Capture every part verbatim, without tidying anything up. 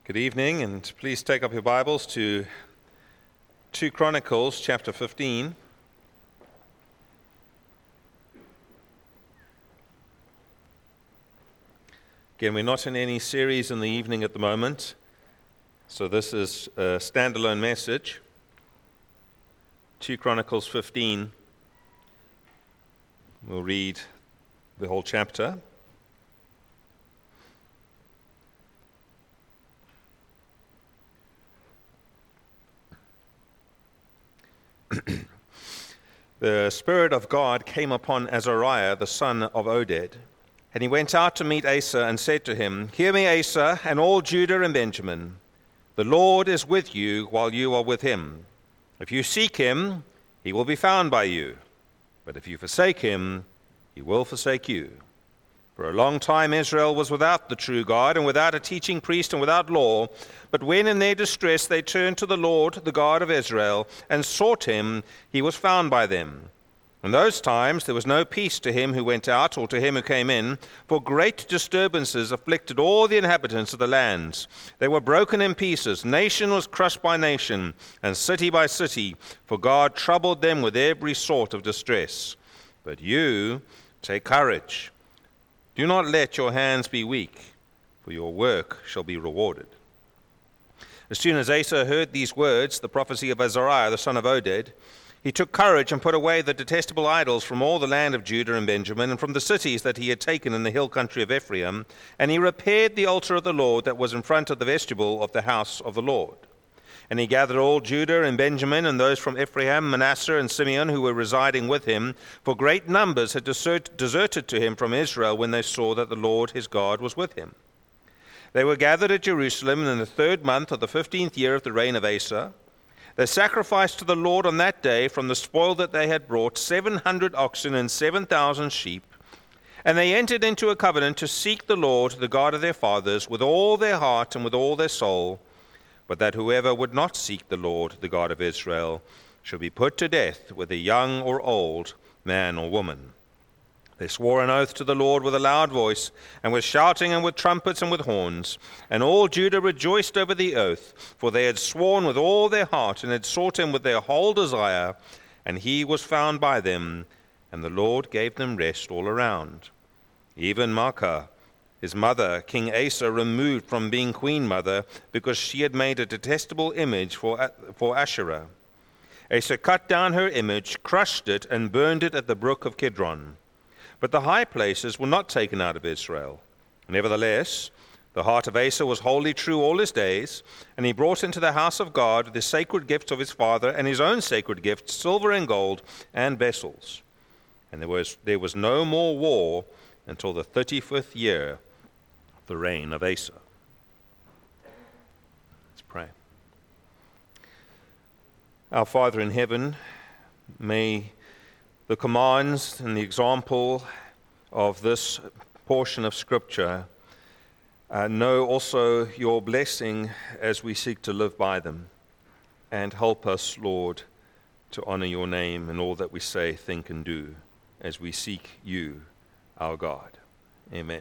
Good evening, and please take up your Bibles to Second Chronicles chapter fifteen. Again, we're not in any series in the evening at the moment, so this is a standalone message. Second Chronicles fifteen. We'll read the whole chapter. The Spirit of God came upon Azariah, the son of Oded, and he went out to meet Asa and said to him, "Hear me, Asa, and all Judah and Benjamin. The Lord is with you while you are with him. If you seek him, he will be found by you. But if you forsake him, he will forsake you. For a long time Israel was without the true God, and without a teaching priest, and without law. But when in their distress they turned to the Lord, the God of Israel, and sought him, he was found by them. In those times there was no peace to him who went out, or to him who came in, for great disturbances afflicted all the inhabitants of the lands. They were broken in pieces, nation was crushed by nation, and city by city, for God troubled them with every sort of distress. But you take courage. Do not let your hands be weak, for your work shall be rewarded." As soon as Asa heard these words, the prophecy of Azariah, the son of Oded, he took courage and put away the detestable idols from all the land of Judah and Benjamin, and from the cities that he had taken in the hill country of Ephraim, and he repaired the altar of the Lord that was in front of the vestibule of the house of the Lord. And he gathered all Judah and Benjamin, and those from Ephraim, Manasseh, and Simeon who were residing with him, for great numbers had desert, deserted to him from Israel when they saw that the Lord his God was with him. They were gathered at Jerusalem in the third month of the fifteenth year of the reign of Asa. They sacrificed to the Lord on that day from the spoil that they had brought seven hundred oxen and seven thousand sheep. And they entered into a covenant to seek the Lord, the God of their fathers, with all their heart and with all their soul, but that whoever would not seek the Lord, the God of Israel, should be put to death, whether young or old, man or woman. They swore an oath to the Lord with a loud voice, and with shouting and with trumpets and with horns. And all Judah rejoiced over the oath, for they had sworn with all their heart, and had sought him with their whole desire, and he was found by them, and the Lord gave them rest all around. Even Maacah, his mother, King Asa, removed from being queen mother, because she had made a detestable image for, for Asherah. Asa cut down her image, crushed it, and burned it at the brook of Kidron. But the high places were not taken out of Israel. Nevertheless, the heart of Asa was wholly true all his days, and he brought into the house of God the sacred gifts of his father, and his own sacred gifts, silver and gold, and vessels. And there was, there was no more war until the thirty-fifth year the reign of Asa. Let's pray. Our Father in heaven, may the commands and the example of this portion of Scripture uh, know also your blessing as we seek to live by them. And help us, Lord, to honor your name in all that we say, think, and do as we seek you, our God. Amen.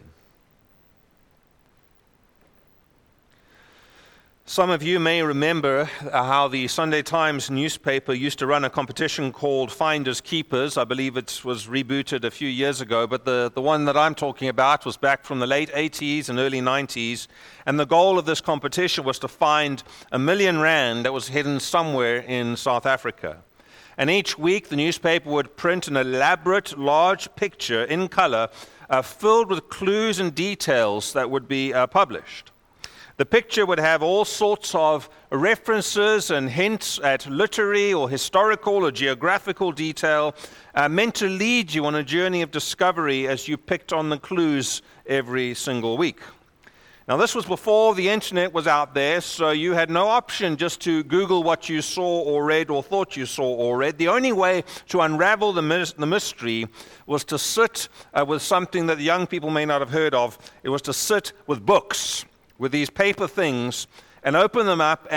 Some of you may remember how the Sunday Times newspaper used to run a competition called Finders Keepers. I believe it was rebooted a few years ago, but the, the one that I'm talking about was back from the late eighties and early nineties. And the goal of this competition was to find a million rand that was hidden somewhere in South Africa. And each week the newspaper would print an elaborate, large picture in color uh, filled with clues and details that would be uh, published. The picture would have all sorts of references and hints at literary or historical or geographical detail uh, meant to lead you on a journey of discovery as you picked on the clues every single week. Now, this was before the internet was out there, so you had no option just to Google what you saw or read or thought you saw or read. The only way to unravel the, mis- the mystery was to sit uh, with something that the young people may not have heard of. It was to sit with books, with these paper things, and open them up and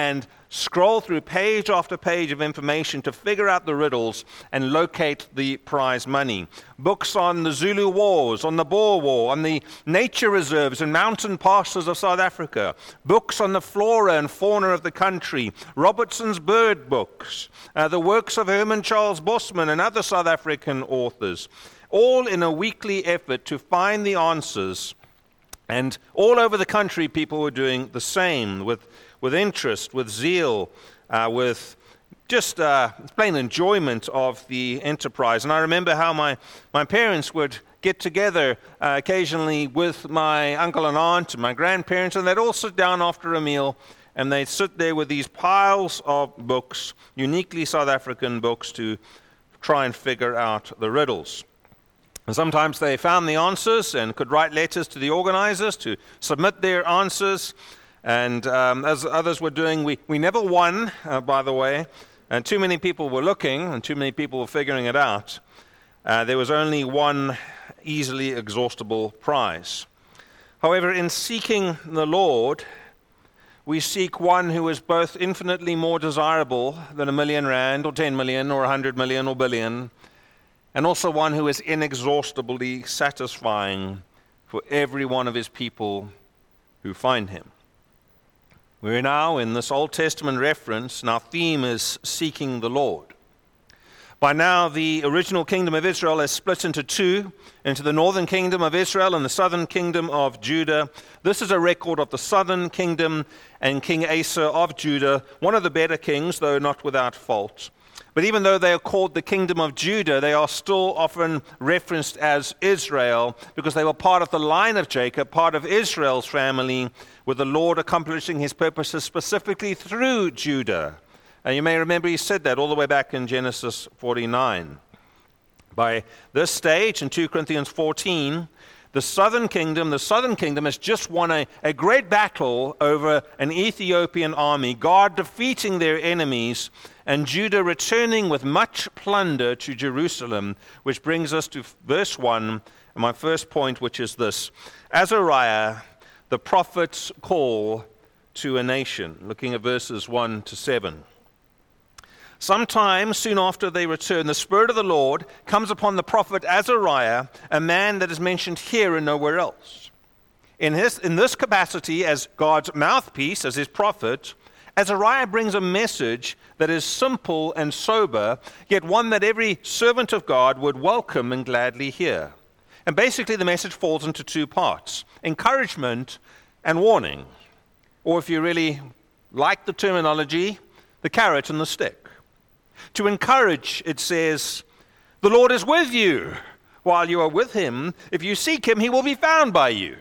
scroll through page after page of information to figure out the riddles and locate the prize money. Books on the Zulu Wars, on the Boer War, on the nature reserves and mountain pastures of South Africa. Books on the flora and fauna of the country. Robertson's bird books. Uh, the works of Herman Charles Bosman and other South African authors. All in a weekly effort to find the answers. And all over the country, people were doing the same with, with interest, with zeal, uh, with just uh, plain enjoyment of the enterprise. And I remember how my, my parents would get together uh, occasionally with my uncle and aunt and my grandparents, and they'd all sit down after a meal, and they'd sit there with these piles of books, uniquely South African books, to try and figure out the riddles. And sometimes they found the answers and could write letters to the organizers to submit their answers. And um, as others were doing, we, we never won, uh, by the way. And too many people were looking, and too many people were figuring it out. Uh, there was only one easily exhaustible prize. However, in seeking the Lord, we seek one who is both infinitely more desirable than a million rand, or ten million, or a hundred million, or billion, and also one who is inexhaustibly satisfying for every one of his people who find him. We're now in this Old Testament reference, and our theme is seeking the Lord. By now, the original kingdom of Israel has split into two, into the northern kingdom of Israel and the southern kingdom of Judah. This is a record of the southern kingdom and King Asa of Judah, one of the better kings, though not without fault. But even though they are called the kingdom of Judah, they are still often referenced as Israel because they were part of the line of Jacob, part of Israel's family, with the Lord accomplishing his purposes specifically through Judah. And you may remember he said that all the way back in Genesis forty-nine. By this stage, in two Corinthians fourteen, the southern kingdom, the southern kingdom has just won a, a great battle over an Ethiopian army, God defeating their enemies, and Judah returning with much plunder to Jerusalem, which brings us to verse one, and my first point, which is this: Azariah, the prophet's call to a nation. Looking at verses one to seven. Sometime soon after they return, the Spirit of the Lord comes upon the prophet Azariah, a man that is mentioned here and nowhere else. In, his, in this capacity as God's mouthpiece, as his prophet, Azariah brings a message that is simple and sober, yet one that every servant of God would welcome and gladly hear. And basically the message falls into two parts: encouragement and warning. Or if you really like the terminology, the carrot and the stick. To encourage, it says, the Lord is with you while you are with him. If you seek him, he will be found by you.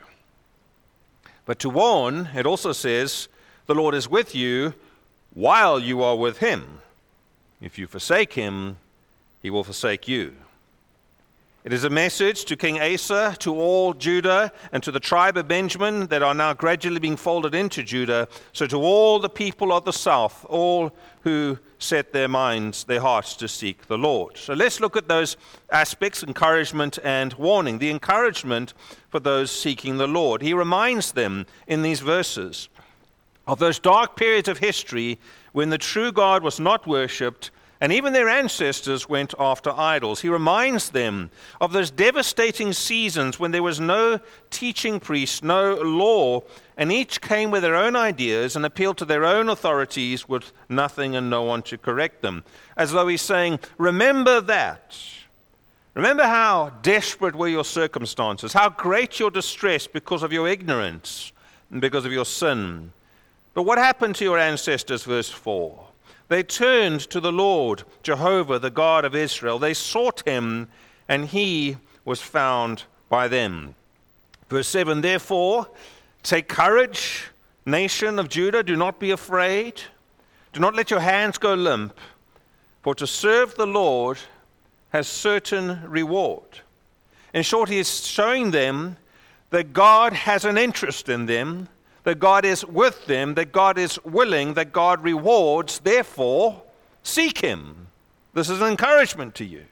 But to warn, it also says, the Lord is with you while you are with him. If you forsake him, he will forsake you. It is a message to King Asa, to all Judah, and to the tribe of Benjamin that are now gradually being folded into Judah. So to all the people of the south, all who set their minds, their hearts to seek the Lord. So let's look at those aspects, encouragement and warning. The encouragement for those seeking the Lord. He reminds them in these verses of those dark periods of history when the true God was not worshipped, and even their ancestors went after idols. He reminds them of those devastating seasons when there was no teaching priest, no law, and each came with their own ideas and appealed to their own authorities with nothing and no one to correct them. As though he's saying, remember that. Remember how desperate were your circumstances, how great your distress because of your ignorance and because of your sin. But what happened to your ancestors, verse four? They turned to the Lord, Jehovah, the God of Israel. They sought him, and he was found by them. Verse seven, therefore, take courage, nation of Judah, do not be afraid. Do not let your hands go limp, for to serve the Lord has certain reward. In short, he is showing them that God has an interest in them, that God is with them, that God is willing, that God rewards. Therefore, seek him. This is an encouragement to you.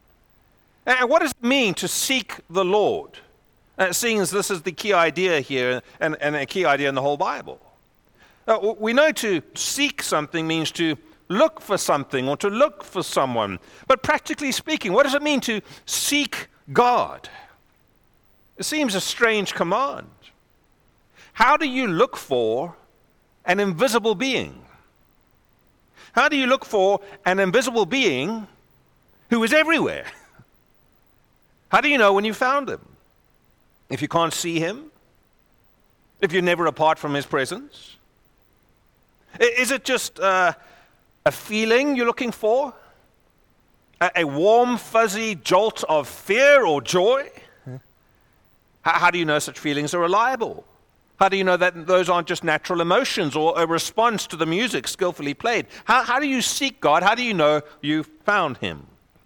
And what does it mean to seek the Lord? Uh, seeing as this is the key idea here, and, and a key idea in the whole Bible. Uh, we know to seek something means to look for something or to look for someone. But practically speaking, what does it mean to seek God? It seems a strange command. How do you look for an invisible being? How do you look for an invisible being who is everywhere? How do you know when you found him? If you can't see him? If you're never apart from his presence? Is it just uh, a feeling you're looking for? A, a warm, fuzzy jolt of fear or joy? How, how do you know such feelings are reliable? How do you know that those aren't just natural emotions or a response to the music skillfully played? How, how do you seek God? How do you know you've found him?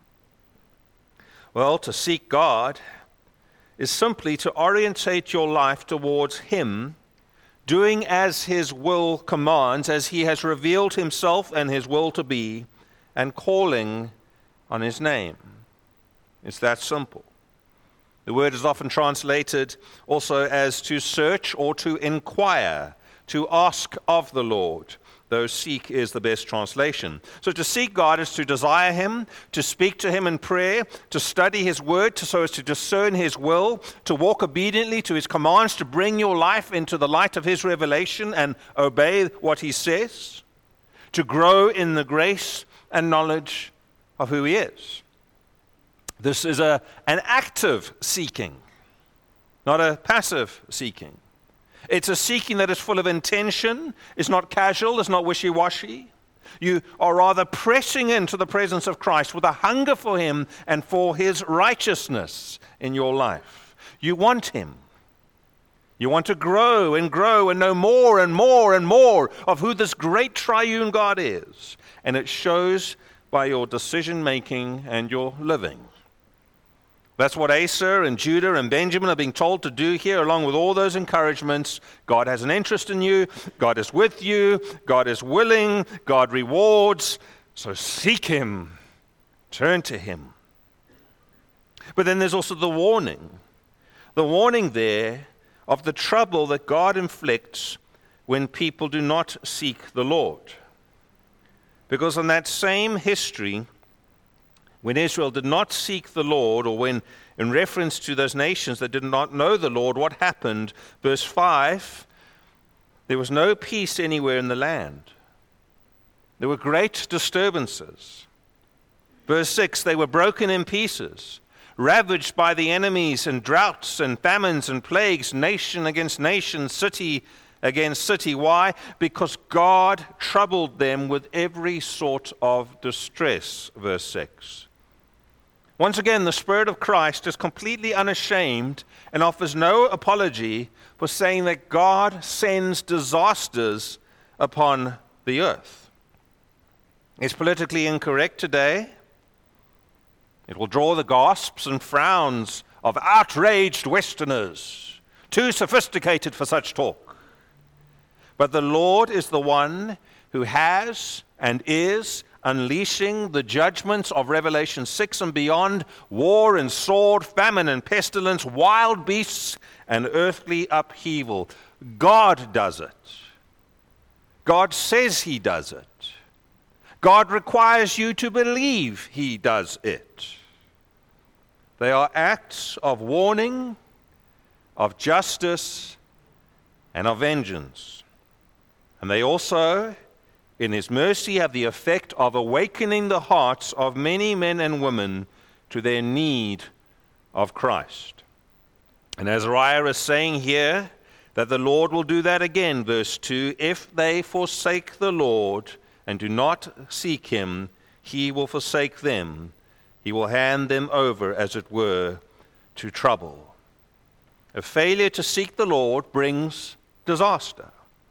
Well, to seek God is simply to orientate your life towards him, doing as his will commands, as he has revealed himself and his will to be, and calling on his name. It's that simple. The word is often translated also as to search or to inquire, to ask of the Lord, though seek is the best translation. So to seek God is to desire him, to speak to him in prayer, to study his word to, so as to discern his will, to walk obediently to his commands, to bring your life into the light of his revelation and obey what he says, to grow in the grace and knowledge of who he is. This is a, an active seeking, not a passive seeking. It's a seeking that is full of intention, is not casual, is not wishy-washy. You are rather pressing into the presence of Christ with a hunger for him and for his righteousness in your life. You want him. You want to grow and grow and know more and more and more of who this great triune God is. And it shows by your decision-making and your living. That's what Asa and Judah and Benjamin are being told to do here, along with all those encouragements. God has an interest in you. God is with you. God is willing. God rewards. So seek him. Turn to him. But then there's also the warning. The warning there of the trouble that God inflicts when people do not seek the Lord. Because in that same history, when Israel did not seek the Lord, or when, in reference to those nations that did not know the Lord, what happened? Verse five, there was no peace anywhere in the land. There were great disturbances. Verse six, they were broken in pieces, ravaged by the enemies, and droughts and famines and plagues, nation against nation, city against city. Why? Because God troubled them with every sort of distress. Verse six. Once again, the Spirit of Christ is completely unashamed and offers no apology for saying that God sends disasters upon the earth. It's politically incorrect today. It will draw the gasps and frowns of outraged Westerners, too sophisticated for such talk. But the Lord is the one who has and is unleashing the judgments of Revelation six and beyond, war and sword, famine and pestilence, wild beasts and earthly upheaval. God does it. God says he does it. God requires you to believe he does it. They are acts of warning, of justice, and of vengeance. And they also, in his mercy, have the effect of awakening the hearts of many men and women to their need of Christ. And Azariah is saying here that the Lord will do that again, verse two, if they forsake the Lord and do not seek him, he will forsake them. He will hand them over, as it were, to trouble. A failure to seek the Lord brings disaster.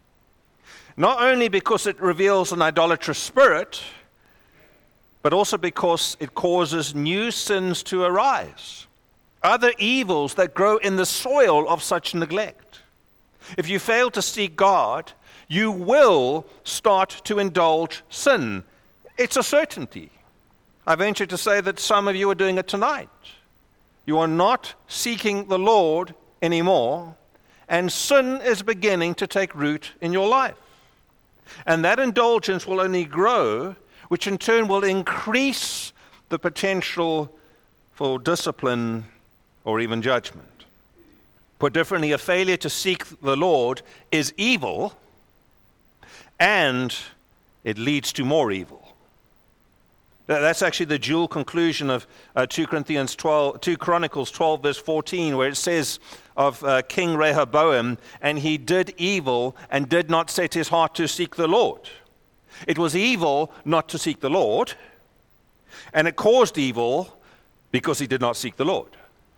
Not only because it reveals an idolatrous spirit, but also because it causes new sins to arise, other evils that grow in the soil of such neglect. If you fail to seek God, you will start to indulge sin. It's a certainty. I venture to say that some of you are doing it tonight. You are not seeking the Lord anymore, and sin is beginning to take root in your life. And that indulgence will only grow, which in turn will increase the potential for discipline or even judgment. Put differently, a failure to seek the Lord is evil, and it leads to more evil. That's actually the dual conclusion of uh, two Corinthians twelve, two Chronicles twelve, verse fourteen, where it says of uh, King Rehoboam, and he did evil and did not set his heart to seek the Lord. It was evil not to seek the Lord, and it caused evil because he did not seek the Lord.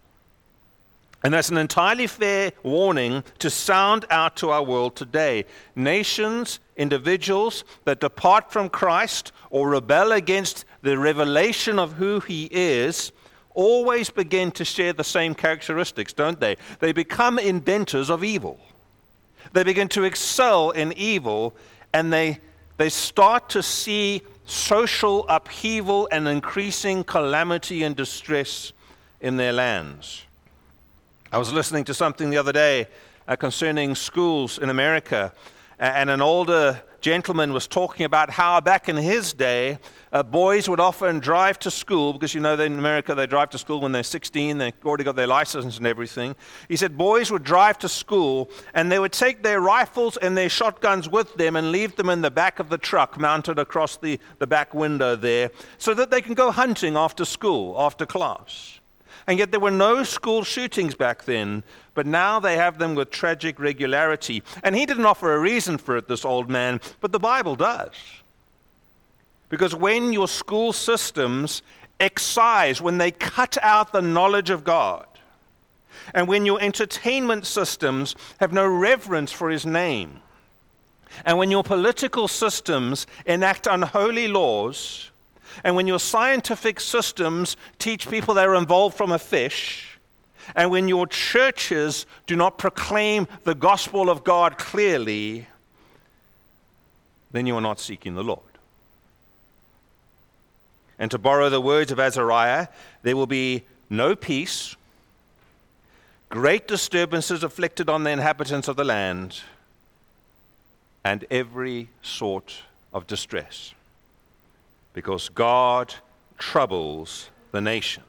And that's an entirely fair warning to sound out to our world today. Nations, individuals that depart from Christ or rebel against the revelation of who he is always begin to share the same characteristics, don't they? They become inventors of evil. They begin to excel in evil, and they, they start to see social upheaval and increasing calamity and distress in their lands. I was listening to something the other day uh, concerning schools in America, and an older gentleman was talking about how back in his day, uh, boys would often drive to school, because you know in America they drive to school when they're sixteen, they've already got their license and everything. He said boys would drive to school, and they would take their rifles and their shotguns with them and leave them in the back of the truck mounted across the, the back window there, so that they can go hunting after school, after class. And yet there were no school shootings back then, but now they have them with tragic regularity. And he didn't offer a reason for it, this old man, but the Bible does. Because when your school systems excise, when they cut out the knowledge of God, and when your entertainment systems have no reverence for his name, and when your political systems enact unholy laws, and when your scientific systems teach people they're involved from a fish, and when your churches do not proclaim the gospel of God clearly, then you are not seeking the Lord. And to borrow the words of Azariah, there will be no peace, great disturbances afflicted on the inhabitants of the land, and every sort of distress. Because God troubles the nation.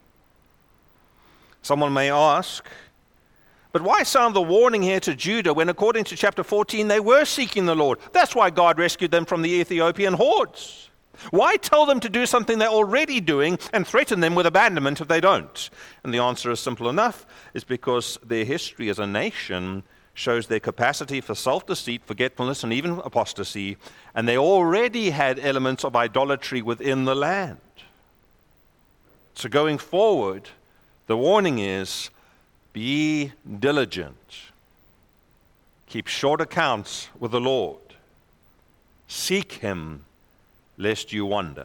Someone may ask, but why sound the warning here to Judah when according to chapter fourteen they were seeking the Lord? That's why God rescued them from the Ethiopian hordes. Why tell them to do something they're already doing and threaten them with abandonment if they don't? And the answer is simple enough. It's because their history as a nation shows their capacity for self-deceit, forgetfulness, and even apostasy, and they already had elements of idolatry within the land. So going forward, the warning is, be diligent. Keep short accounts with the Lord. Seek him, lest you wander.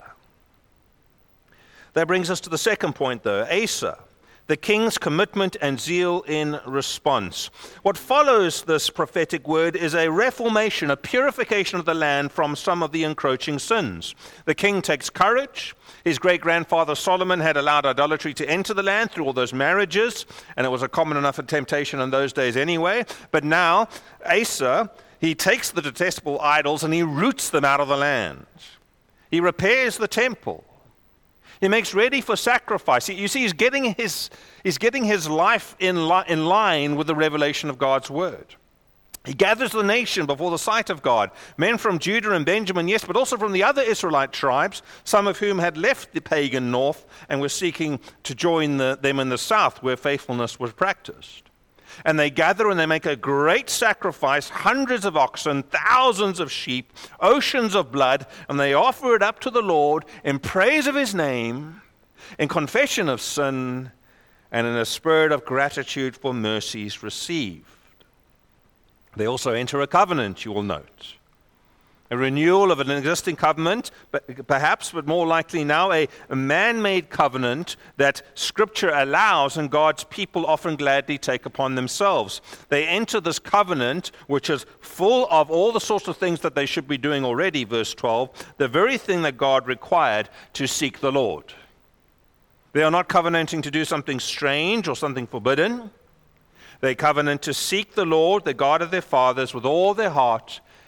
That brings us to the second point, though, Asa. The king's commitment and zeal in response. What follows this prophetic word is a reformation, a purification of the land from some of the encroaching sins. The king takes courage. His great-grandfather Solomon had allowed idolatry to enter the land through all those marriages, and it was a common enough temptation in those days anyway. But now, Asa, he takes the detestable idols and he roots them out of the land. He repairs the temple. He makes ready for sacrifice. You see, he's getting his, he's getting his life in, li- in line with the revelation of God's word. He gathers the nation before the sight of God, men from Judah and Benjamin, yes, but also from the other Israelite tribes, some of whom had left the pagan north and were seeking to join the, them in the south where faithfulness was practiced. And they gather and they make a great sacrifice, hundreds of oxen, thousands of sheep, oceans of blood, and they offer it up to the Lord in praise of his name, in confession of sin, and in a spirit of gratitude for mercies received. They also enter a covenant, you will note. A renewal of an existing covenant, but perhaps, but more likely now, a, a man-made covenant that Scripture allows and God's people often gladly take upon themselves. They enter this covenant, which is full of all the sorts of things that they should be doing already, verse twelve, the very thing that God required to seek the Lord. They are not covenanting to do something strange or something forbidden. They covenant to seek the Lord, the God of their fathers, with all their heart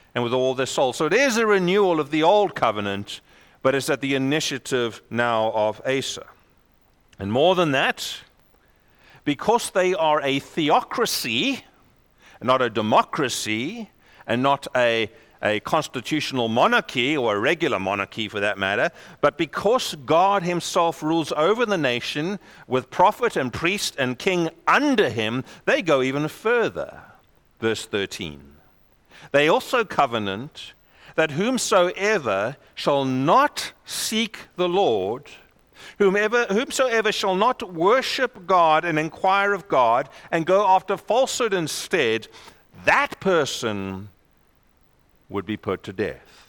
and with all their soul. So it is a renewal of the old covenant, but it's at the initiative now of Asa. And more than that, because they are a theocracy, not a democracy, and not a, a constitutional monarchy, or a regular monarchy for that matter, but because God himself rules over the nation with prophet and priest and king under him, they go even further. Verse thirteen. They also covenant that whomsoever shall not seek the Lord, whomever, whomsoever shall not worship God and inquire of God and go after falsehood instead, that person would be put to death,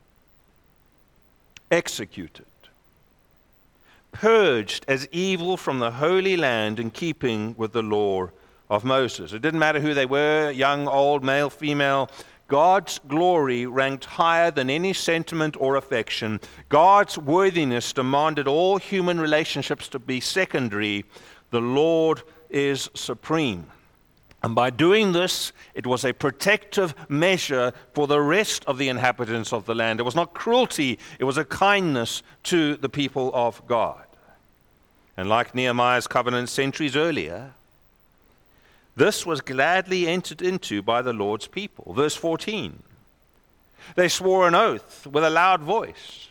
executed, purged as evil from the Holy Land in keeping with the law of Moses. It didn't matter who they were, young, old, male, female. God's glory ranked higher than any sentiment or affection. God's worthiness demanded all human relationships to be secondary. The Lord is supreme. And by doing this, it was a protective measure for the rest of the inhabitants of the land. It was not cruelty, it was a kindness to the people of God. And like Nehemiah's covenant centuries earlier, this was gladly entered into by the Lord's people. Verse fourteen. They swore an oath with a loud voice.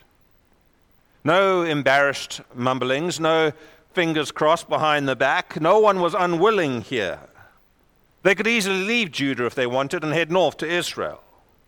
No embarrassed mumblings, no fingers crossed behind the back. No one was unwilling here. They could easily leave Judah if they wanted and head north to Israel.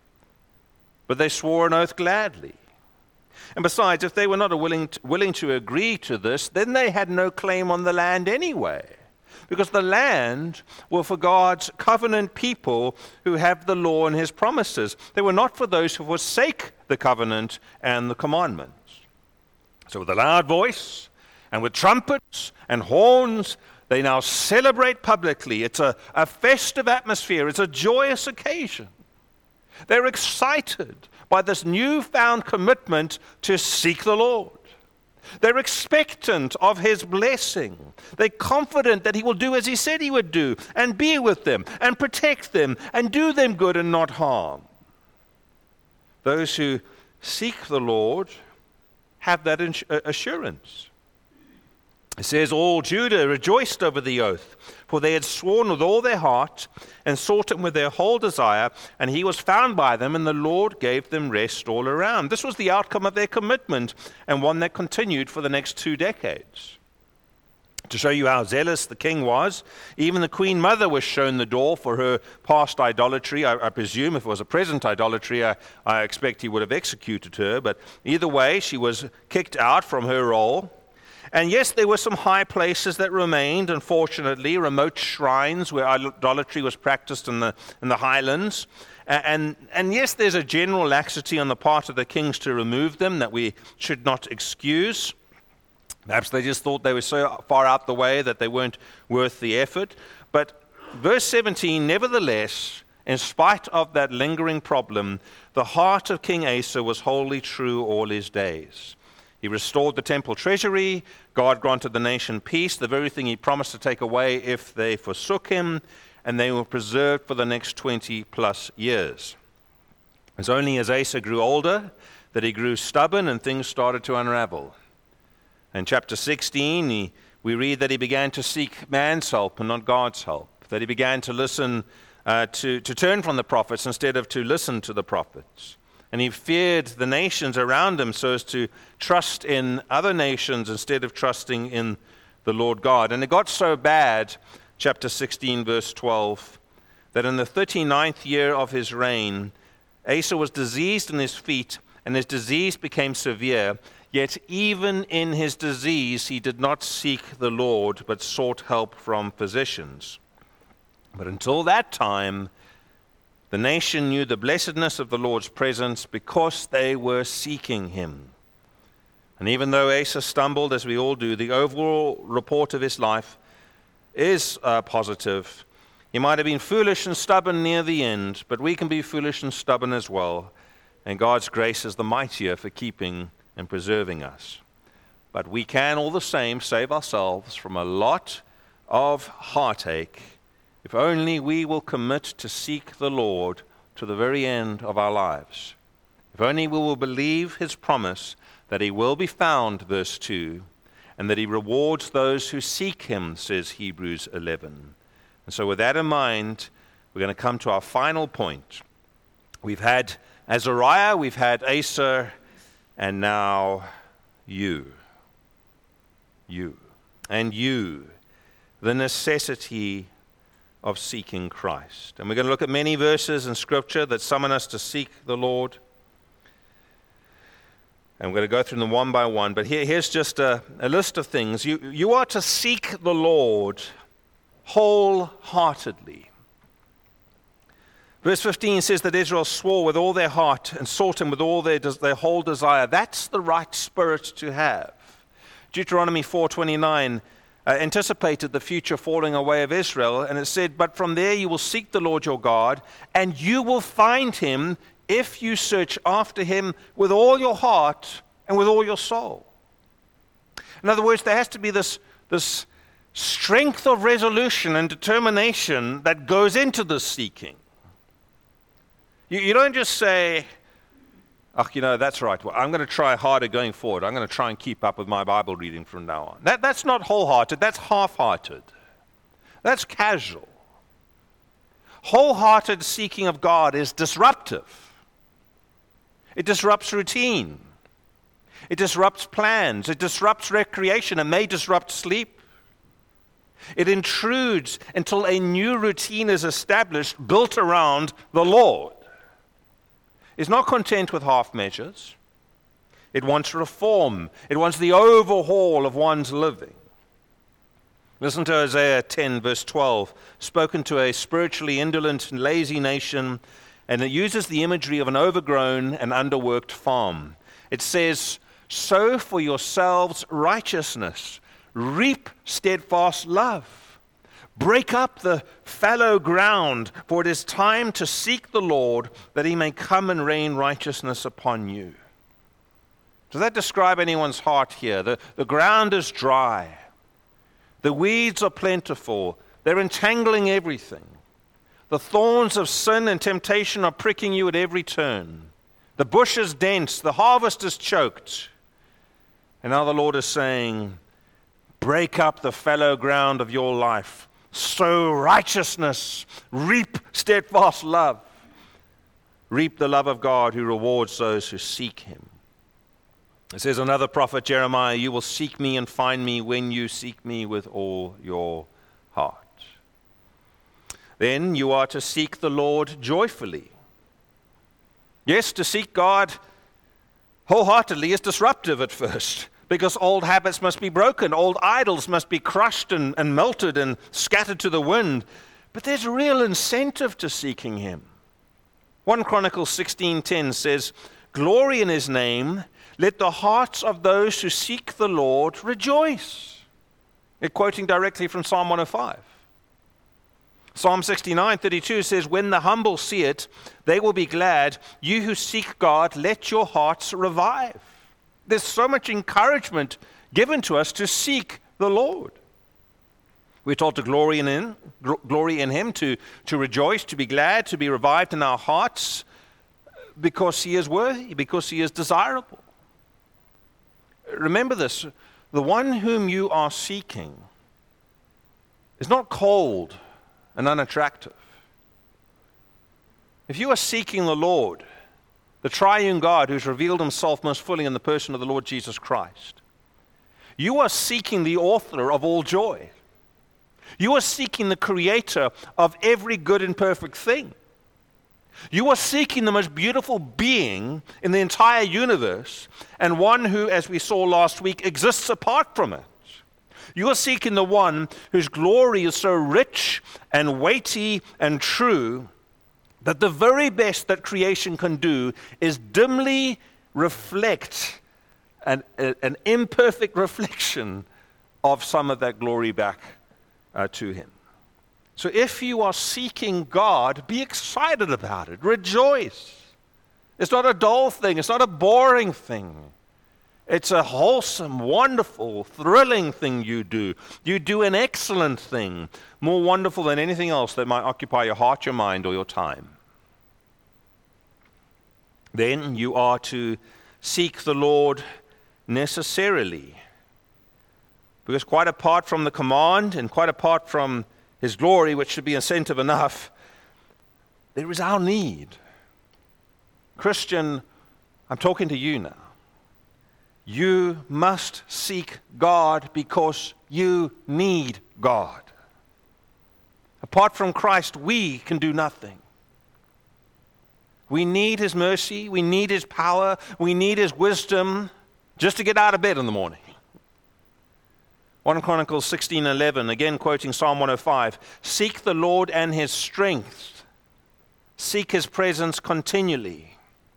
But they swore an oath gladly. And besides, if they were not willing to, willing to agree to this, then they had no claim on the land anyway. Because the land were for God's covenant people who have the law and his promises. They were not for those who forsake the covenant and the commandments. So with a loud voice and with trumpets and horns, they now celebrate publicly. It's a, a festive atmosphere. It's a joyous occasion. They're excited by this newfound commitment to seek the Lord. They're expectant of his blessing. They're confident that he will do as he said he would do, and be with them, and protect them, and do them good and not harm. Those who seek the Lord have that assurance. It says, all Judah rejoiced over the oath, for they had sworn with all their heart and sought him with their whole desire, and he was found by them, and the Lord gave them rest all around. This was the outcome of their commitment, and one that continued for the next two decades. To show you how zealous the king was, even the queen mother was shown the door for her past idolatry. I, I presume if it was a present idolatry, I, I expect he would have executed her, but either way, she was kicked out from her role. And yes, there were some high places that remained, unfortunately, remote shrines where idolatry was practiced in the in the highlands. And, and yes, there's a general laxity on the part of the kings to remove them that we should not excuse. Perhaps they just thought they were so far out the way that they weren't worth the effort. But verse seventeen, nevertheless, in spite of that lingering problem, the heart of King Asa was wholly true all his days. He restored the temple treasury. God granted the nation peace, the very thing he promised to take away if they forsook him, and they were preserved for the next twenty plus years. It was only as Asa grew older that he grew stubborn and things started to unravel. In chapter sixteen, he, we read that he began to seek man's help and not God's help, that he began to listen, uh, to, to turn from the prophets instead of to listen to the prophets. And he feared the nations around him so as to trust in other nations instead of trusting in the Lord God. And it got so bad, chapter sixteen, verse twelve, that in the thirty-ninth year of his reign, Asa was diseased in his feet, and his disease became severe. Yet even in his disease, he did not seek the Lord, but sought help from physicians. But until that time, the nation knew the blessedness of the Lord's presence because they were seeking him. And even though Asa stumbled, as we all do, the overall report of his life is uh, positive. He might have been foolish and stubborn near the end, but we can be foolish and stubborn as well. And God's grace is the mightier for keeping and preserving us. But we can all the same save ourselves from a lot of heartache if only we will commit to seek the Lord to the very end of our lives. If only we will believe his promise that he will be found, verse two, and that he rewards those who seek him, says Hebrews eleven. And so with that in mind, we're going to come to our final point. We've had Azariah, we've had Asa, and now you. You. And you. The necessity of seeking Christ. And we're going to look at many verses in Scripture that summon us to seek the Lord. And we're going to go through them one by one. But here, here's just a, a list of things. You, you are to seek the Lord wholeheartedly. Verse fifteen says that Israel swore with all their heart and sought him with all their, their whole desire. That's the right spirit to have. Deuteronomy four twenty-nine uh, anticipated the future falling away of Israel, and it said, "But from there you will seek the Lord your God, and you will find him if you search after him with all your heart and with all your soul." In other words, there has to be this, this strength of resolution and determination that goes into this seeking. You, you don't just say, "Oh, you know, that's right. Well, I'm going to try harder going forward. I'm going to try and keep up with my Bible reading from now on." That, that's not wholehearted. That's half-hearted. That's casual. Wholehearted seeking of God is disruptive. It disrupts routine. It disrupts plans. It disrupts recreation. It may disrupt sleep. It intrudes until a new routine is established, built around the Lord. It's not content with half measures. It wants reform. It wants the overhaul of one's living. Listen to Isaiah ten, verse twelve, spoken to a spiritually indolent and lazy nation, and it uses the imagery of an overgrown and underworked farm. It says, "Sow for yourselves righteousness, reap steadfast love. Break up the fallow ground, for it is time to seek the Lord, that he may come and rain righteousness upon you." Does that describe anyone's heart here? The, the ground is dry. The weeds are plentiful. They're entangling everything. The thorns of sin and temptation are pricking you at every turn. The bush is dense. The harvest is choked. And now the Lord is saying, break up the fallow ground of your life. Sow righteousness. Reap steadfast love. Reap the love of God who rewards those who seek him. It says another prophet, Jeremiah, "You will seek me and find me when you seek me with all your heart." Then you are to seek the Lord joyfully. Yes, to seek God wholeheartedly is disruptive at first, because old habits must be broken, old idols must be crushed and, and melted and scattered to the wind. But there's real incentive to seeking him. First Chronicles sixteen ten says, "Glory in his name, let the hearts of those who seek the Lord rejoice." They're quoting directly from Psalm one oh five. Psalm sixty-nine thirty-two says, "When the humble see it, they will be glad. You who seek God, let your hearts revive." There's so much encouragement given to us to seek the Lord. We're told to glory in him, glory in him, to, to rejoice, to be glad, to be revived in our hearts, because he is worthy, because he is desirable. Remember this, the one whom you are seeking is not cold and unattractive. If you are seeking the Lord, the triune God who's revealed himself most fully in the person of the Lord Jesus Christ, you are seeking the author of all joy. You are seeking the creator of every good and perfect thing. You are seeking the most beautiful being in the entire universe, and one who, as we saw last week, exists apart from it. You are seeking the one whose glory is so rich and weighty and true that the very best that creation can do is dimly reflect an, an imperfect reflection of some of that glory back uh, to him. So if you are seeking God, be excited about it. Rejoice. It's not a dull thing. It's not a boring thing. It's a wholesome, wonderful, thrilling thing you do. You do an excellent thing, more wonderful than anything else that might occupy your heart, your mind, or your time. then you are to seek the Lord necessarily. Because quite apart from the command and quite apart from his glory, which should be incentive enough, there is our need. Christian, I'm talking to you now. You must seek God because you need God. Apart from Christ, we can do nothing. We need his mercy, we need his power, we need his wisdom just to get out of bed in the morning. First Chronicles sixteen eleven, again quoting Psalm one oh five, seek the Lord and his strength. Seek his presence continually.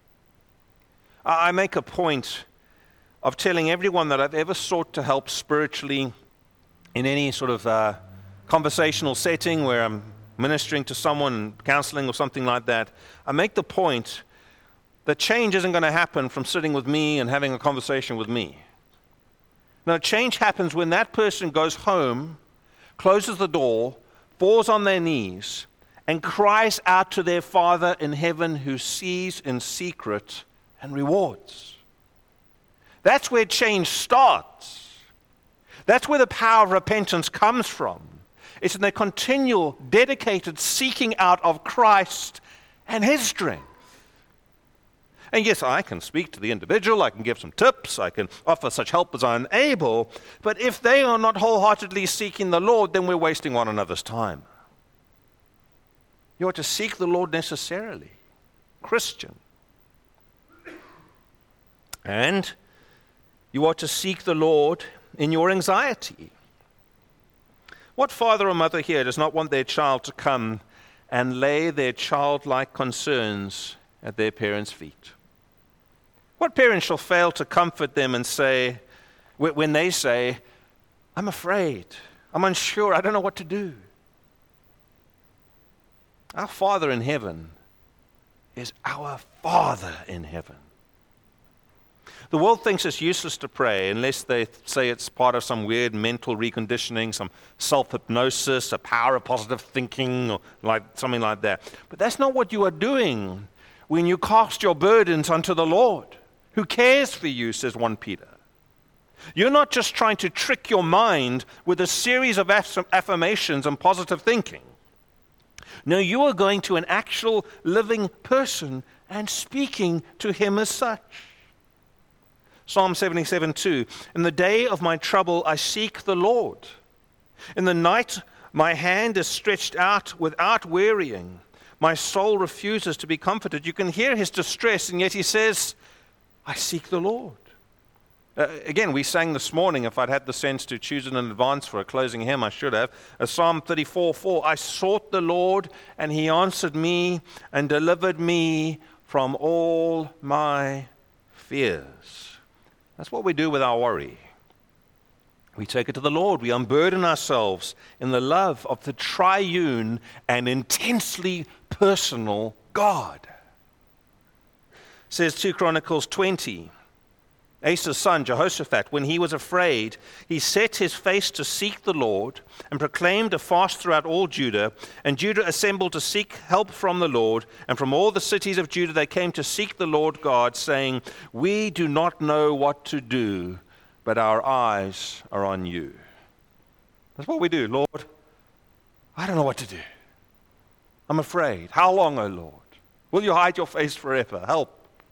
I make a point of telling everyone that I've ever sought to help spiritually in any sort of uh, conversational setting where I'm ministering to someone, counseling or something like that, I make the point that change isn't going to happen from sitting with me and having a conversation with me. No, change happens when that person goes home, closes the door, falls on their knees, and cries out to their Father in heaven who sees in secret and rewards. That's where change starts. That's where the power of repentance comes from. It's in the continual, dedicated seeking out of Christ and his strength. And yes, I can speak to the individual, I can give some tips, I can offer such help as I'm able, but if they are not wholeheartedly seeking the Lord, then we're wasting one another's time. You are to seek the Lord necessarily, Christian. And you are to seek the Lord in your anxiety. What father or mother here does not want their child to come and lay their childlike concerns at their parents' feet? What parent shall fail to comfort them and say, when they say, I'm afraid, I'm unsure, I don't know what to do? Our Father in heaven is our Father in heaven. The world thinks it's useless to pray unless they say it's part of some weird mental reconditioning, some self-hypnosis, a power of positive thinking, or like something like that. But that's not what you are doing when you cast your burdens unto the Lord, who cares for you, says First Peter. You're not just trying to trick your mind with a series of affirmations and positive thinking. No, you are going to an actual living person and speaking to him as such. Psalm seventy-seven two, in the day of my trouble I seek the Lord. In the night my hand is stretched out without wearying. My soul refuses to be comforted. You can hear his distress, and yet he says, I seek the Lord. Uh, again, we sang this morning, if I'd had the sense to choose it in advance for a closing hymn, I should have. Uh, Psalm thirty-four four, I sought the Lord, and he answered me and delivered me from all my fears. That's what we do with our worry. We take it to the Lord. We unburden ourselves in the love of the triune and intensely personal God. Says Second Chronicles twenty, Asa's son, Jehoshaphat, when he was afraid, he set his face to seek the Lord and proclaimed a fast throughout all Judah. And Judah assembled to seek help from the Lord. And from all the cities of Judah they came to seek the Lord God, saying, we do not know what to do, but our eyes are on you. That's what we do. Lord, I don't know what to do. I'm afraid. How long, O Lord? Will you hide your face forever? Help.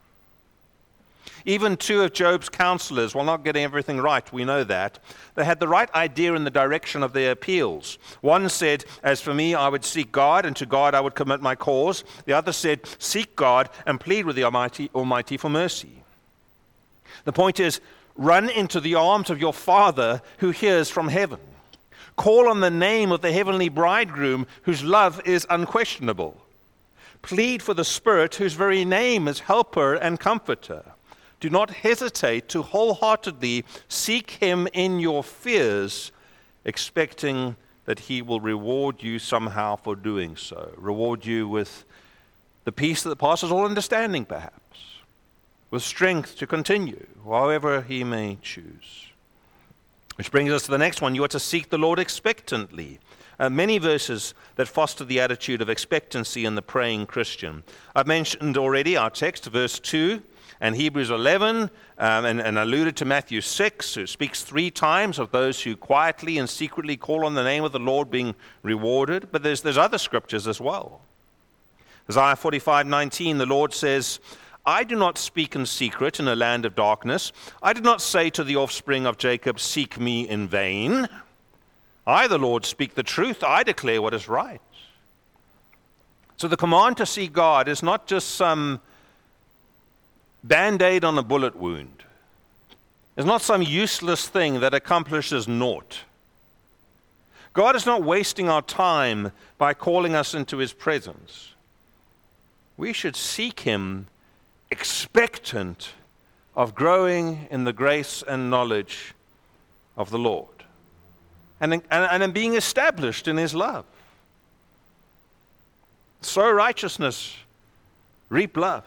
Even two of Job's counselors, while not getting everything right, we know that, they had the right idea in the direction of their appeals. One said, as for me, I would seek God, and to God I would commit my cause. The other said, seek God and plead with the Almighty, Almighty for mercy. The point is, run into the arms of your Father who hears from heaven. Call on the name of the heavenly bridegroom whose love is unquestionable. Plead for the Spirit whose very name is helper and comforter. Do not hesitate to wholeheartedly seek him in your fears, expecting that he will reward you somehow for doing so. Reward you with the peace that passes all understanding, perhaps, with strength to continue, however he may choose. Which brings us to the next one. You are to seek the Lord expectantly. Uh, many verses that foster the attitude of expectancy in the praying Christian. I've mentioned already our text, verse two, and Hebrews eleven, um, and, and alluded to Matthew six, who speaks three times of those who quietly and secretly call on the name of the Lord being rewarded. But there's, there's other scriptures as well. Isaiah forty-five nineteen, the Lord says, I do not speak in secret in a land of darkness. I did not say to the offspring of Jacob, seek me in vain. I, the Lord, speak the truth. I declare what is right. So the command to seek God is not just some Band-Aid on a bullet wound. It's not some useless thing that accomplishes naught. God is not wasting our time by calling us into his presence. We should seek him expectant of growing in the grace and knowledge of the Lord. And in, and in being established in his love. Sow righteousness, reap love.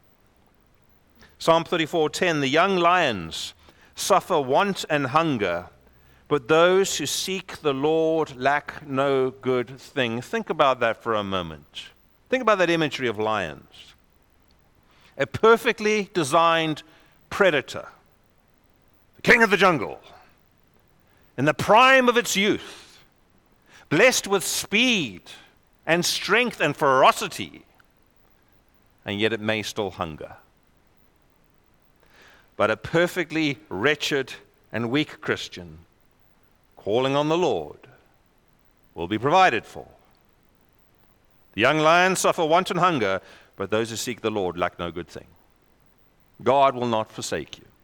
Psalm thirty-four ten, the young lions suffer want and hunger, but those who seek the Lord lack no good thing. Think about that for a moment. Think about that imagery of lions. A perfectly designed predator, the king of the jungle, in the prime of its youth, blessed with speed and strength and ferocity, and yet it may still hunger. But a perfectly wretched and weak Christian, calling on the Lord, will be provided for. The young lions suffer want and hunger, but those who seek the Lord lack no good thing. God will not forsake you.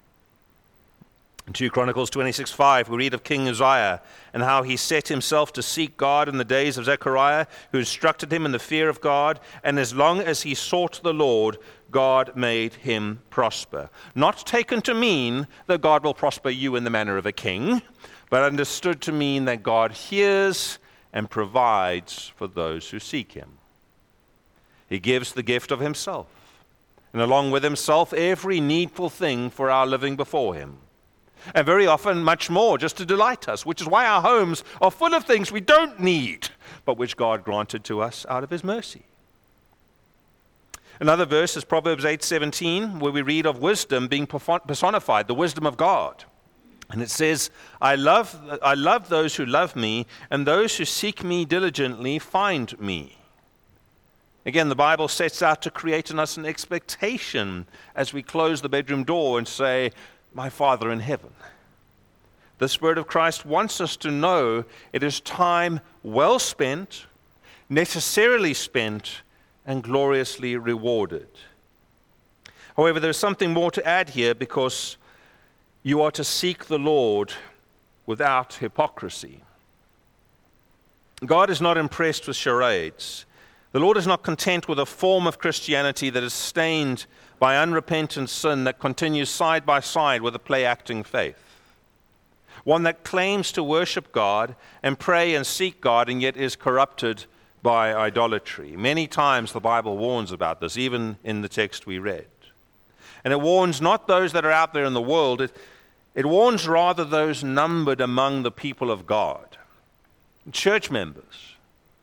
In two Chronicles twenty-six five, we read of King Uzziah and how he set himself to seek God in the days of Zechariah, who instructed him in the fear of God, and as long as he sought the Lord, God made him prosper. Not taken to mean that God will prosper you in the manner of a king, but understood to mean that God hears and provides for those who seek him. He gives the gift of himself, and along with himself, every needful thing for our living before him. And very often much more, just to delight us, which is why our homes are full of things we don't need, but which God granted to us out of his mercy. Another verse is Proverbs eight seventeen, where we read of wisdom being personified, the wisdom of God. And it says, I love, I love those who love me, and those who seek me diligently find me. Again, the Bible sets out to create in us an expectation as we close the bedroom door and say, my Father in heaven. The Spirit of Christ wants us to know it is time well spent, necessarily spent, and gloriously rewarded. However, there's something more to add here, because you are to seek the Lord without hypocrisy. God is not impressed with charades. The Lord is not content with a form of Christianity that is stained by unrepentant sin that continues side by side with a play-acting faith. One that claims to worship God and pray and seek God and yet is corrupted by idolatry. Many times the Bible warns about this, even in the text we read. And it warns not those that are out there in the world, it, it warns rather those numbered among the people of God, church members,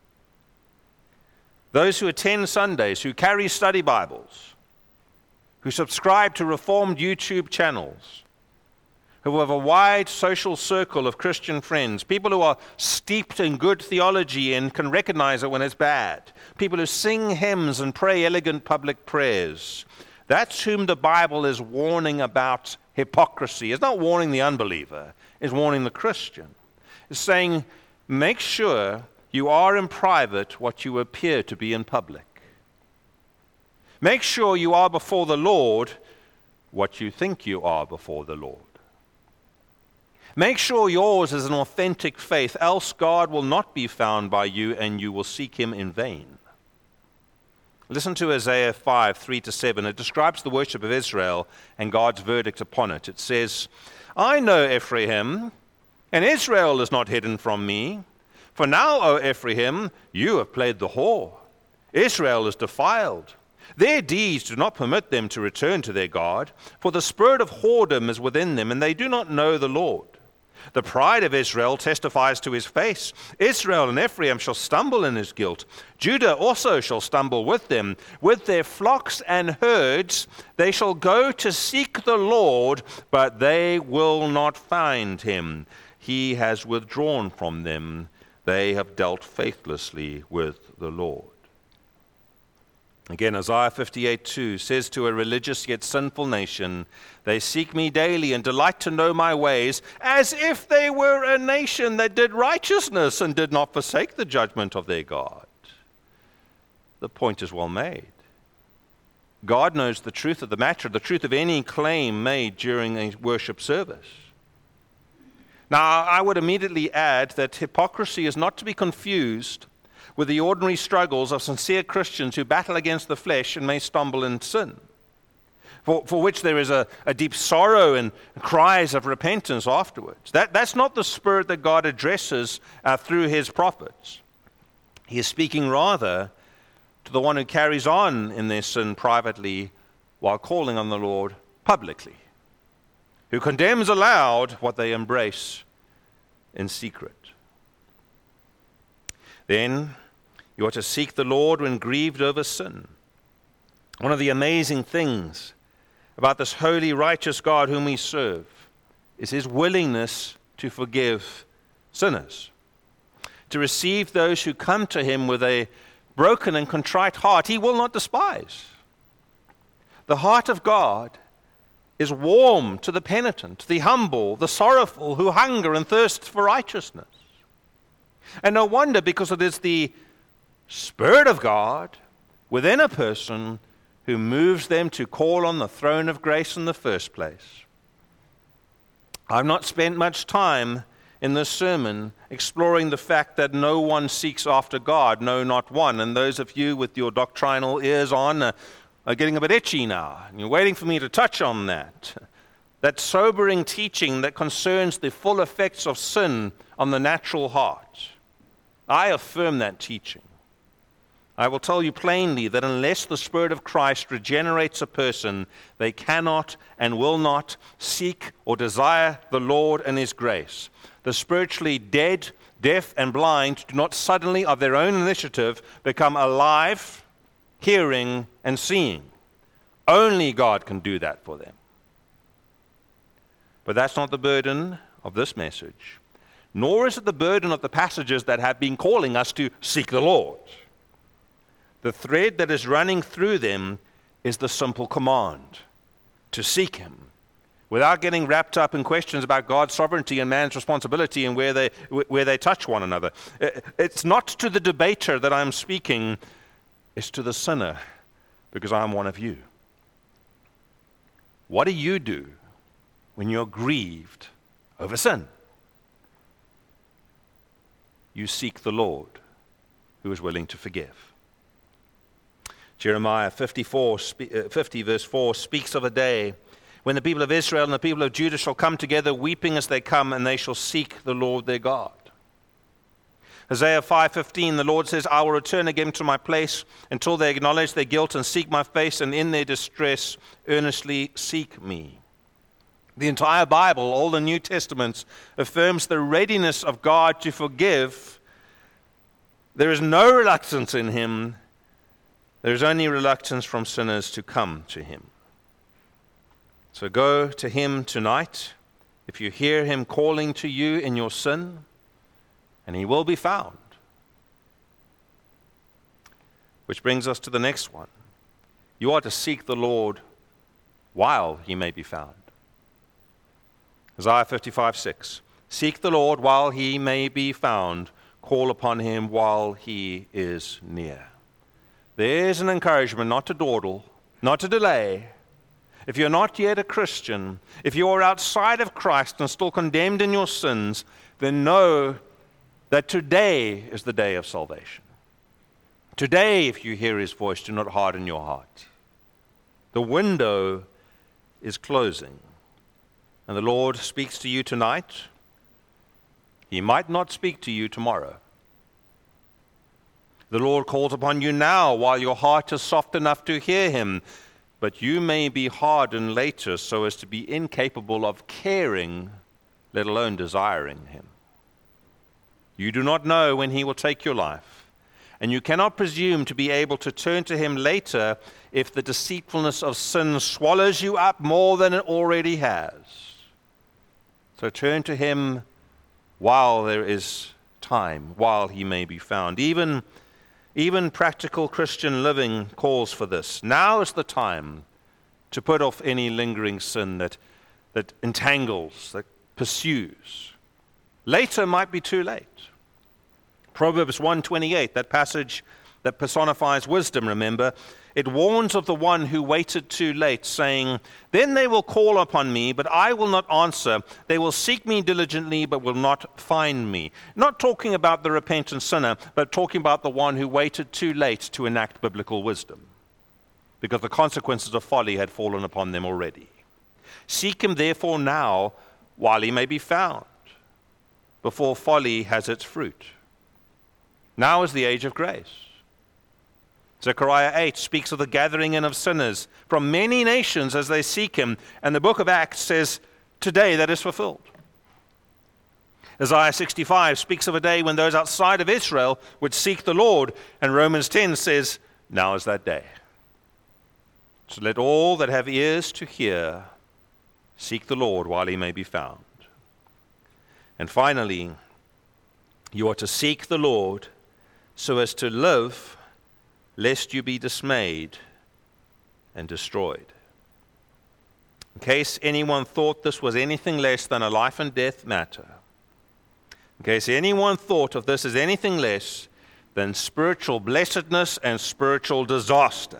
those who attend Sundays, who carry study Bibles, who subscribe to Reformed YouTube channels, who have a wide social circle of Christian friends, people who are steeped in good theology and can recognize it when it's bad, people who sing hymns and pray elegant public prayers. That's whom the Bible is warning about hypocrisy. It's not warning the unbeliever, it's warning the Christian. It's saying, make sure you are in private what you appear to be in public. Make sure you are before the Lord what you think you are before the Lord. Make sure yours is an authentic faith, else God will not be found by you and you will seek him in vain. Listen to Isaiah five, three to seven. It describes the worship of Israel and God's verdict upon it. It says, I know Ephraim, and Israel is not hidden from me. For now, O Ephraim, you have played the whore. Israel is defiled. Their deeds do not permit them to return to their God, for the spirit of whoredom is within them, and they do not know the Lord. The pride of Israel testifies to his face. Israel and Ephraim shall stumble in his guilt. Judah also shall stumble with them. With their flocks and herds they shall go to seek the Lord, but they will not find him. He has withdrawn from them. They have dealt faithlessly with the Lord. Again, Isaiah fifty-eight two says to a religious yet sinful nation, they seek me daily and delight to know my ways, as if they were a nation that did righteousness and did not forsake the judgment of their God. The point is well made. God knows the truth of the matter, the truth of any claim made during a worship service. Now, I would immediately add that hypocrisy is not to be confused with the ordinary struggles of sincere Christians who battle against the flesh and may stumble in sin, for, for which there is a, a deep sorrow and cries of repentance afterwards. That, that's not the spirit that God addresses uh, through his prophets. He is speaking rather to the one who carries on in their sin privately while calling on the Lord publicly, who condemns aloud what they embrace in secret. Then you are to seek the Lord when grieved over sin. One of the amazing things about this holy, righteous God whom we serve is his willingness to forgive sinners, to receive those who come to him with a broken and contrite heart. He will not despise. The heart of God is warm to the penitent, the humble, the sorrowful, who hunger and thirst for righteousness. And no wonder, because it is the Spirit of God within a person who moves them to call on the throne of grace in the first place. I've not spent much time in this sermon exploring the fact that no one seeks after God, no, not one. And those of you with your doctrinal ears on uh, are getting a bit itchy now. And you're waiting for me to touch on that. That sobering teaching that concerns the full effects of sin on the natural heart. I affirm that teaching. I will tell you plainly that unless the Spirit of Christ regenerates a person, they cannot and will not seek or desire the Lord and his grace. The spiritually dead, deaf, and blind do not suddenly, of their own initiative, become alive, hearing, and seeing. Only God can do that for them. But that's not the burden of this message, nor is it the burden of the passages that have been calling us to seek the Lord. The thread that is running through them is the simple command to seek him, without getting wrapped up in questions about God's sovereignty and man's responsibility and where they where they touch one another. It's not to the debater that I'm speaking, it's to the sinner, because I'm one of you. What do you do when you're grieved over sin? You seek the Lord, who is willing to forgive. Jeremiah fifty-four, fifty verse four speaks of a day when the people of Israel and the people of Judah shall come together weeping as they come, and they shall seek the Lord their God. Isaiah five fifteen, the Lord says, I will return again to my place until they acknowledge their guilt and seek my face, and in their distress earnestly seek me. The entire Bible, all the New Testaments, affirms the readiness of God to forgive. There is no reluctance in him. There is only reluctance from sinners to come to him. So go to him tonight if you hear him calling to you in your sin, and he will be found. Which brings us to the next one. You are to seek the Lord while he may be found. Isaiah fifty-five six. Seek the Lord while he may be found. Call upon him while he is near. There's an encouragement not to dawdle, not to delay. If you're not yet a Christian, if you are outside of Christ and still condemned in your sins, then know that today is the day of salvation. Today, if you hear his voice, do not harden your heart. The window is closing, and the Lord speaks to you tonight. He might not speak to you tomorrow. The Lord calls upon you now while your heart is soft enough to hear him, but you may be hardened later so as to be incapable of caring let alone desiring him. You do not know when he will take your life, and you cannot presume to be able to turn to him later if the deceitfulness of sin swallows you up more than it already has. So turn to him while there is time, while he may be found. Even, even practical Christian living calls for this. Now is the time to put off any lingering sin that, that entangles, that pursues. Later might be too late. Proverbs one twenty-eight, that passage that personifies wisdom, remember, it warns of the one who waited too late, saying, "Then they will call upon me, but I will not answer. They will seek me diligently, but will not find me." Not talking about the repentant sinner, but talking about the one who waited too late to enact biblical wisdom, because the consequences of folly had fallen upon them already. Seek him therefore now, while he may be found, before folly has its fruit. Now is the age of grace. Zechariah eight speaks of the gathering in of sinners from many nations as they seek him, and the book of Acts says, today that is fulfilled. Isaiah sixty-five speaks of a day when those outside of Israel would seek the Lord, and Romans ten says, now is that day. So let all that have ears to hear seek the Lord while he may be found. And finally, you are to seek the Lord so as to live, lest you be dismayed and destroyed. In case anyone thought this was anything less than a life and death matter, in case anyone thought of this as anything less than spiritual blessedness and spiritual disaster,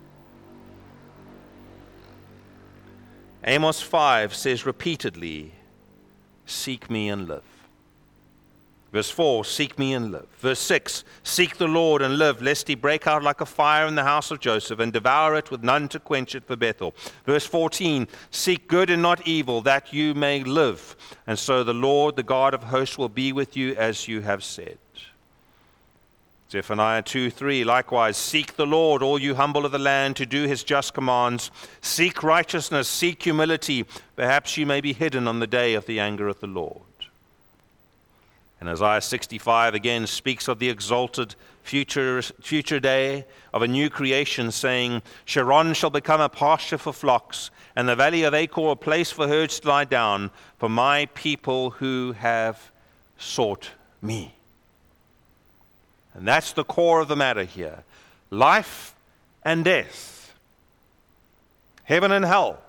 Amos five says repeatedly, seek me and live. Verse four, seek me and live. Verse six, seek the Lord and live, lest he break out like a fire in the house of Joseph and devour it with none to quench it for Bethel. Verse fourteen, seek good and not evil, that you may live. And so the Lord, the God of hosts, will be with you as you have said. Zephaniah two three, likewise, seek the Lord, all you humble of the land, to do his just commands. Seek righteousness, seek humility. Perhaps you may be hidden on the day of the anger of the Lord. And Isaiah sixty-five again speaks of the exalted future, future day of a new creation, saying, Sharon shall become a pasture for flocks, and the valley of Achor a place for herds to lie down, for my people who have sought me. And that's the core of the matter here. Life and death. Heaven and hell.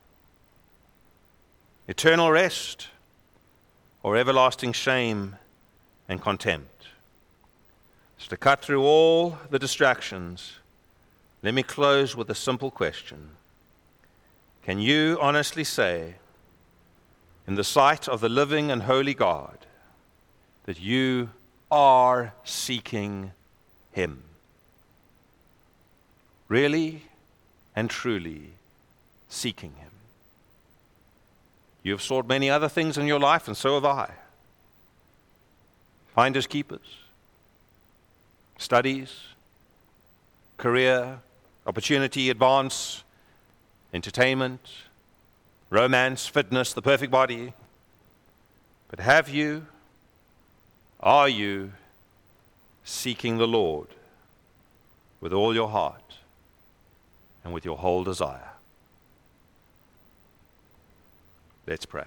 Eternal rest or everlasting shame and contempt. So to cut through all the distractions, let me close with a simple question. Can you honestly say, in the sight of the living and holy God, that you are seeking him? Really and truly seeking him. You have sought many other things in your life, and so have I. Finders keepers, studies, career, opportunity, advance, entertainment, romance, fitness, the perfect body. But have you, are you seeking the Lord with all your heart and with your whole desire? Let's pray.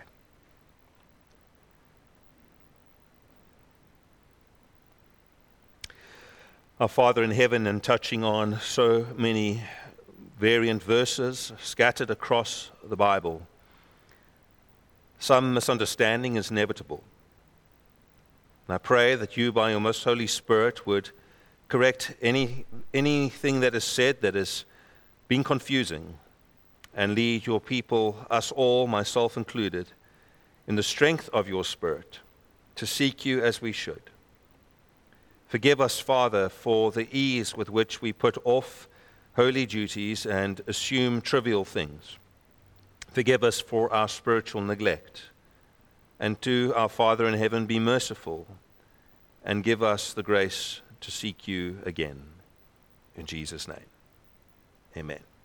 Our Father in heaven, and touching on so many variant verses scattered across the Bible, some misunderstanding is inevitable. And I pray that you, by your most Holy Spirit, would correct any anything that is said that has been confusing, and lead your people, us all, myself included, in the strength of your Spirit, to seek you as we should. Forgive us, Father, for the ease with which we put off holy duties and assume trivial things. Forgive us for our spiritual neglect. And to our Father in heaven, be merciful and give us the grace to seek you again. In Jesus' name, amen.